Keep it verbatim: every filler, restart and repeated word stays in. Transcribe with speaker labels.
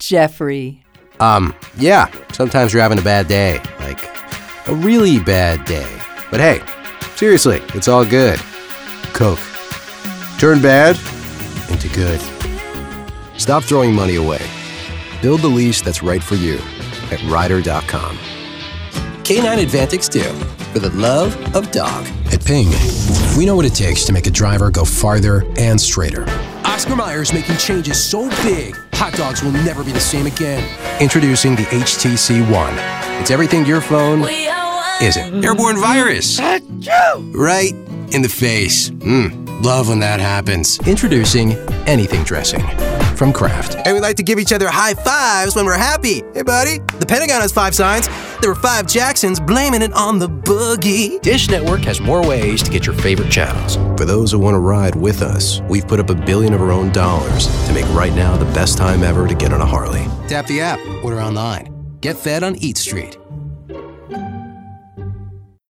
Speaker 1: Jeffrey.
Speaker 2: Um, yeah, sometimes you're having a bad day. Like, a really bad day. But hey, seriously, it's all good. Coke. Turn bad into good. Stop throwing money away. Build the lease that's right for you at Ryder dot com. K nine Advantix two, for the love of dog.
Speaker 3: At Ping, we know what it takes to make a driver go farther and straighter. Oscar Mayer is making changes so big, hot dogs will never be the same again. Introducing the H T C One. It's everything your phone isn't. Airborne virus. Right in the face. Mmm, love when that happens. Introducing Anything Dressing from Kraft.
Speaker 4: And we like to give each other high fives when we're happy. Hey, buddy. The Pentagon has five signs. There were five Jacksons blaming it on the boogie.
Speaker 3: Dish Network has more ways to get your favorite channels.
Speaker 2: For those who want to ride with us, we've put up a billion of our own dollars to make right now the best time ever to get on a Harley.
Speaker 3: Tap the app, order online. Get fed on Eat Street.